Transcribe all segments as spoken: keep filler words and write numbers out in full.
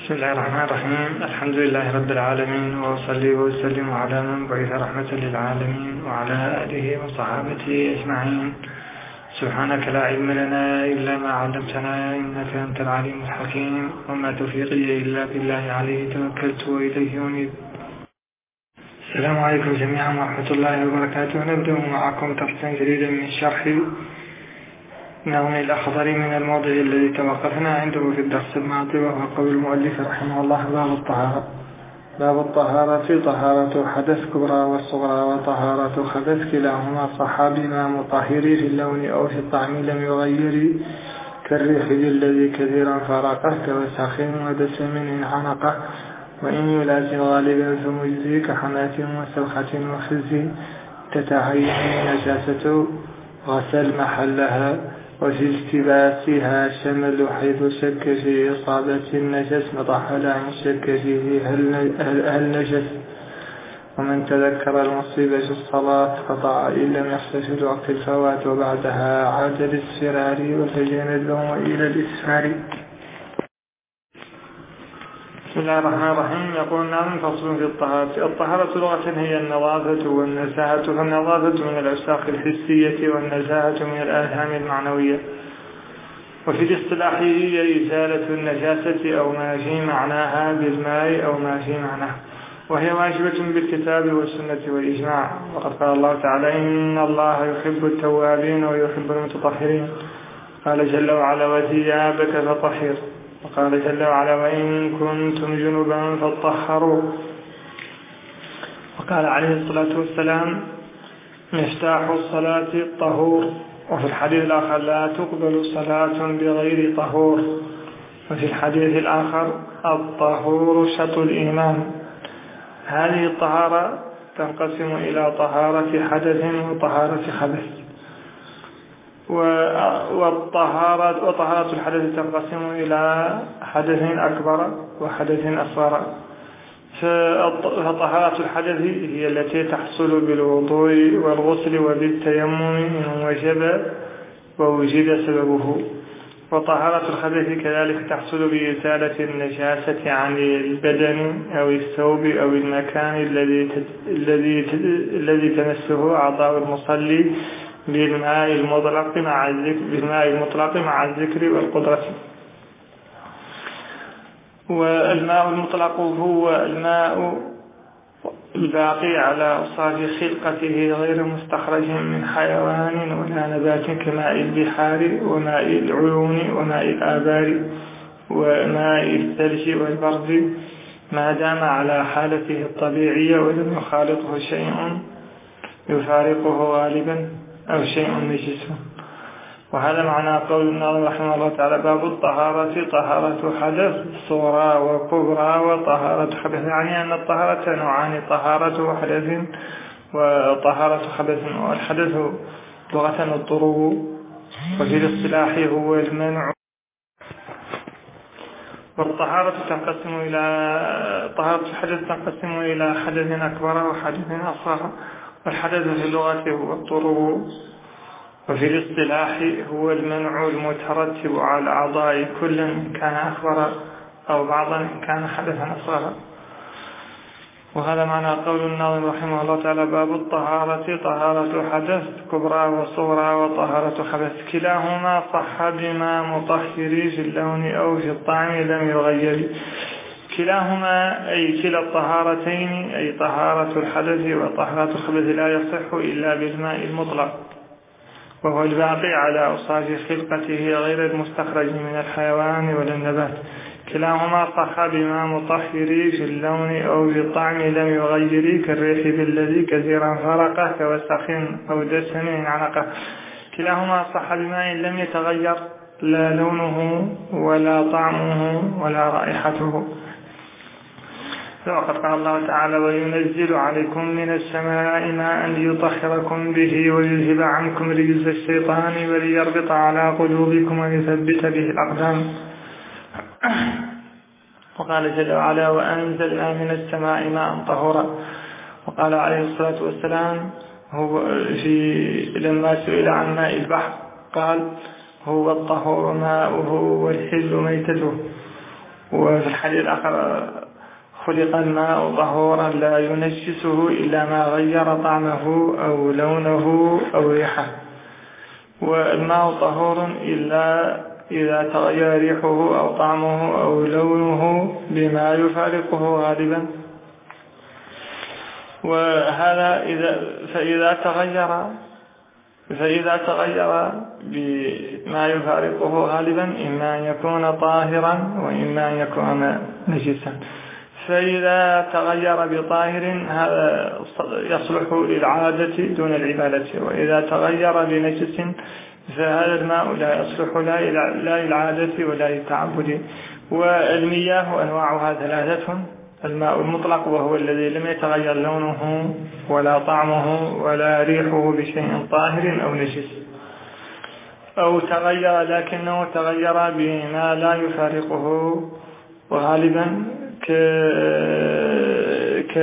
بسم الله الرحمن الرحيم. الحمد لله رب العالمين، وأصلي وأسلم على من بعث رحمة للعالمين وعلى آله وصحابته أجمعين. سبحانك لا علم لنا إلا ما علمتنا، إنك أنت العليم الحكيم، وما توفيقي إلا بالله، عليه توكلت وإليه أنيب. السلام عليكم جميعا ورحمة الله وبركاته. نبدأ معكم درسا جديدا من شرح نظم الأخضر من الموضع الذي توقفنا عنده في الدرس الماضي، وهو قول المؤلف رحمه الله: باب الطهارة. باب الطهارة: طهارة حدث كبرى والصغرى وطهارة خبث، كلاهما صح بما مطهر في اللون أو في الطعم لم يغير، كالريح الذي كثيرا فرقه، كوسخ ودسم إن عنقه، وإن يلازم غالبا فمجزي، كحماة وسلخة وخزي، تتعين نجاسة غسل محلها، وفي التباسها شمل حيث شك في إصابة النجس، مطحل عن شك فيه هل, هل نجس. ومن تذكر المصيبة في الصلاة قطع إن لم يخشى في الوقت الفوات، وبعدها عاد للسرار وتجنبه إلى الإسفار. بسم الله الرحمن الرحيم. يقول: نعم. فصل في الطهارة. الطهارة لغة هي النظافة والنزاهة، فالنظافة من الأوساخ الحسية والنزاهة من الآثام المعنوية. وفي الاصطلاح هي إزالة النجاسة أو ما في معناها بالماء أو ما في معناه، وهي واجبة بالكتاب والسنة والإجماع. وقد قال الله تعالى: إن الله يحب التوابين ويحب المتطهرين. قال جل وعلا: وثيابك فطهر. وقال جل وعلا: وإن كنتم جنبا فطهروا. وقال عليه الصلاة والسلام: مفتاح الصلاة الطهور. وفي الحديث الآخر: لا تقبل صلاة بغير طهور. وفي الحديث الآخر: الطهور شطر الإيمان. هذه الطهارة تنقسم إلى طهارة حدث وطهارة خبث. والطهارة وطهارة الحدث تنقسم إلى حدث أكبر وحدث أصغر. فطهارة الحدث هي التي تحصل بالوضوء والغسل وبالتيمم إن وجب ووجد سببه. وطهارة الخبث كذلك تحصل بإزالة النجاسة عن البدن أو الثوب أو المكان الذي الذي الذي تمسه أعضاء المصلي بالماء المطلق مع الذكر بالماء المطلق مع الذكر والقدرة. والماء المطلق هو الماء الباقي على أوصاف خلقته غير مستخرج من حيوان ولا نبات، كماء البحار وماء العيون وماء الآبار وماء الثلج والبرد، ما دام على حالته الطبيعية ولم يخالطه شيء يفارقه غالبا أو شيء نجس. وهذا معنى قول الناظم رحمه الله تعالى: باب الطهارة: طهارة حدث صغرى وكبرى وطهارة خبث. يعني أن الطهارة نوعان: طهارة حدث وطهارة خبث. والحدث لغة الضروب، وفي الاصطلاح هو المنع. والطهارة تنقسم إلى طهارة الحدث تنقسم إلى حدث أكبر وحدث أصغر. والحدث في اللغة هو الضروب، وفي الاصطلاح هو المنع المترتب على الأعضاء كلا إن كان أكبر أو بعضا إن كان حدثا أصغر. وهذا معنى قول الناظم رحمه الله تعالى: باب الطهارة: طهارة حدث كبرى وصغرى وطهارة خبث، كلاهما صح بما مطهر في اللون أو في الطعم لم يغير. كلاهما أي كلا الطهارتين، أي طهارة الحدث وطهارة الخبث، لا يصح إلا بالماء المطلق، وهو الباقي على أوصاف خلقته غير المستخرج من الحيوان ولا النبات. كلاهما صح بما مطهر في اللون أو في الطعم لم يغير، كالريح بالذي كثيرا فرقه، كوسخ أو دسم عنقه. كلاهما صح بماء لم يتغير لا لونه ولا طعمه ولا رائحته. وقد قال الله تعالى: وينزل عليكم من السماء ماء ليطهركم به ويذهب عنكم رجز الشيطان وليربط على قلوبكم ويثبت به الأقدام. وقال جل وعلا: وأنزلنا من السماء ماء طهورا. وقال عليه الصلاة والسلام هو في لما سئل عن ماء البحر قال: هو الطهور ماؤه والحل ميتته. وفي الحديث الآخر خلق الماء طهورا لا ينجسه إلا ما غير طعمه أو لونه أو ريحه، والماء طهور إلا إذا تغير ريحه أو طعمه أو لونه بما يفارقه غالبا. وهذا إذا فإذا تغير فإذا تغير بما يفارقه غالبا إما أن يكون طاهرا وإما أن يكون نجسا. فإذا تغير بطاهر هذا يصلح للعادة دون العبادة، وإذا تغير بنجس فهذا الماء لا يصلح لا للعادة ولا للتعبد. والمياه أنواعها ثلاثة: الماء المطلق وهو الذي لم يتغير لونه ولا طعمه ولا ريحه بشيء طاهر أو نجس، أو تغير لكنه تغير بما لا يفارقه وغالبا ك... ك...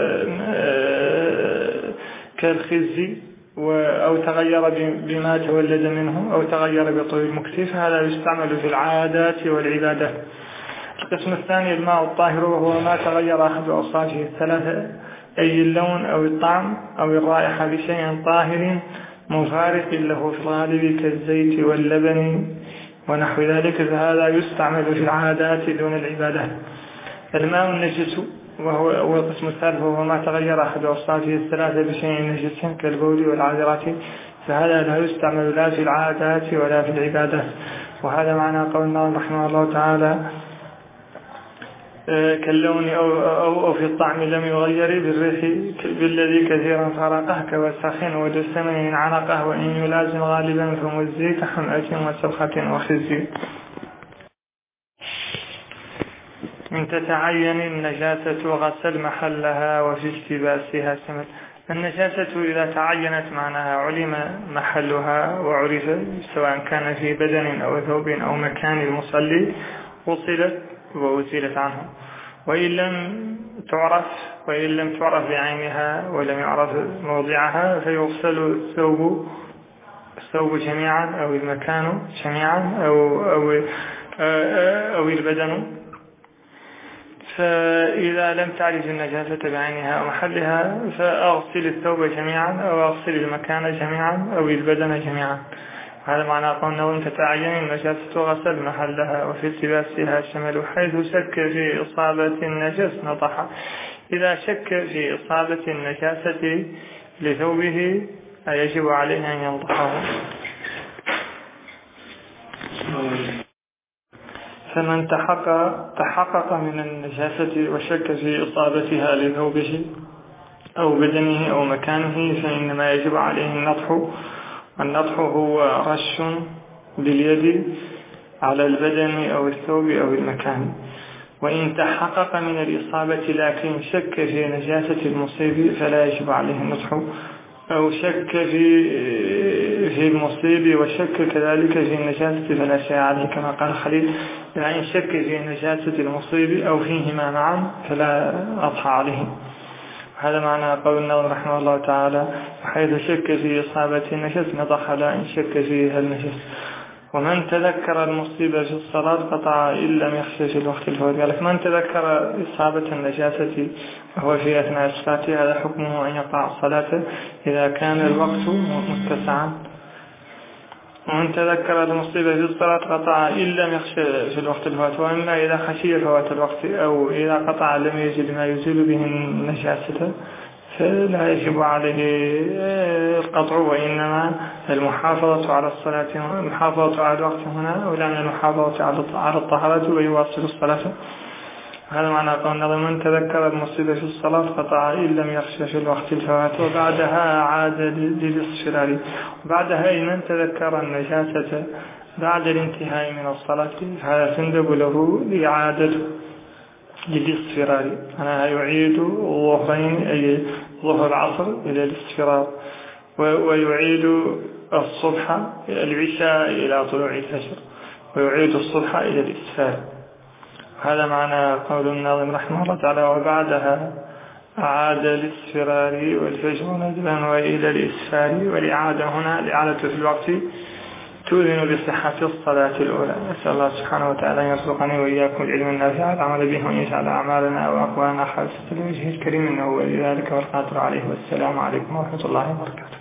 كالخزي، أو تغير بما تولد منه، أو تغير بطول المكتف. هذا يستعمل في العادات والعبادات. القسم الثاني الماء الطاهر وهو ما تغير أحد أوصافه الثلاثة، أي اللون أو الطعم أو الرائحة بشيء طاهر مفارق له في الغالب كالزيت واللبن ونحو ذلك، فهذا يستعمل في العادات دون العبادات. الماء النجس وهو القسم الثالث وهو ما تغير أحد أوصافه الثلاثة بشيء نجس كالبول والعذرات، فهذا لا يستعمل لا في العادات ولا في العبادات. وهذا معنى قولنا رحمه الله تعالى كاللون أو, أو, أو في الطعم لم يغير بالريح بالذي كثيرا فرقه كوسخ ودسم من عنقه وإن يلازم غالبا فمزيك حمأة وسبخة وخزي. من تتعين النجاسة غسل محلها وفي التباسها سمل. النجاسة إذا تعينت معناها علم محلها وعرف، سواء كان في بدن أو ثوب أو مكان المصلي وصلت وأزيلت عنه. وإن لم تعرف وإن لم تعرف بعينها ولم يعرف موضعها فيغسل الثوب الثوب جميعا أو المكان جميعا أو أو أو البدن. فإذا لم تعرف النجاسة بعينها أو محلها فأغسل الثوب جميعا أو أغسل المكان جميعا أو البدن جميعا. هذا معنى قولنا أن تتعين النجاسة غسل محلها وفي التباسها شمل، حيث شك في إصابة النجس نطح. إذا شك في إصابة النجاسة لثوبه يجب عليه أن ينضحه. فمن تحقق, تحقق من النجاسة وشك في إصابتها لثوبه أو بدنه أو مكانه فإنما يجب عليه النضح. النضح هو رش باليد على البدن أو الثوب أو المكان. وإن تحقق من الإصابة لكن شك في نجاسة المصيب فلا يجب عليه النضح، أو شك في في المصيب وشك كذلك في النجاسة فلا شيء عليه، كما قال خليل: يعني شك في نجاسة المصيب أو فيهما معا فلا أضحى عليه. هذا معنى قول النووي رحمه الله تعالى: وحيث شك في إصابة النجس نضح لا إن شك فيها النجس. ومن تذكر المصيب في الصلاة قطع إن لم يخشى في الوقت الفوت. قال من تذكر إصابة النجاسة وهو في أثناء الصلاة هذا حكمه أن يقطع الصلاة إذا كان الوقت متسعا. ومن تذكر المصيبة في الصلاة قطع إن لم يخشى في الوقت الفوت. وإما إذا خشي فوات الوقت أو إذا قطع لم يجد ما يزيل به النجاسة فلا يجب عليه القطع، وإنما المحافظة على الصلاة، المحافظة على الوقت هنا، ولأن المحافظة على الطهارة ويواصل الصلاة. هذا معنى قولنا: من تذكر المصيبة في الصلاة قطع إن لم يخشى في الوقت الفوات. وبعدها عاد للاصفرار. وبعدها أي من تذكر النجاسة بعد الانتهاء من الصلاة فهذا تندب له لإعادة للاصفرار. أنا يعيد الظهرين أي ظهر العصر إلى الاصفرار، ويعيد الصبح العشاء إلى طلوع الفجر، ويعيد الصبح إلى الإسفار. هذا معنى قول الناظم رحمه الله تعالى: وبعدها أعاد الاصفرار والفجر ندبا وإلى الإسفار. والإعادة هنا الإعادة في الوقت تؤذن بصحة الصلاة الأولى. أسأل الله سبحانه وتعالى أن يرزقني وإياكم العلم النافع العمل به وأن يجعل أعمالنا وأقوالنا خالصة لوجهه الكريم إنه ولي ذلك والقادر عليه. والسلام عليكم ورحمة الله وبركاته.